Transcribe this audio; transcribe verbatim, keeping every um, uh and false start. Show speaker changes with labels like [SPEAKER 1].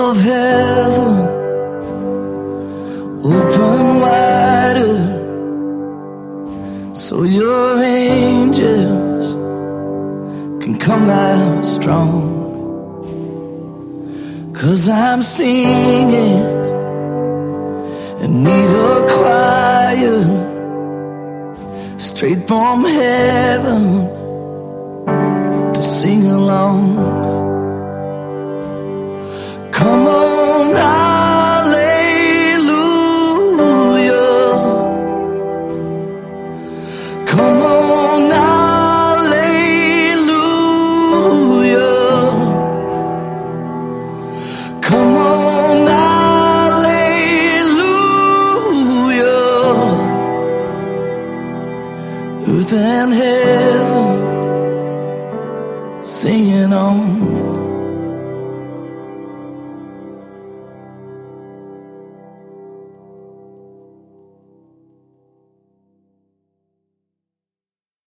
[SPEAKER 1] of heaven open wider, so your angels can come out strong. 'Cause I'm singing and need a choir straight from heaven to sing along. Come on, hallelujah. Come on, hallelujah. Come on, hallelujah. Earth and heaven singing on.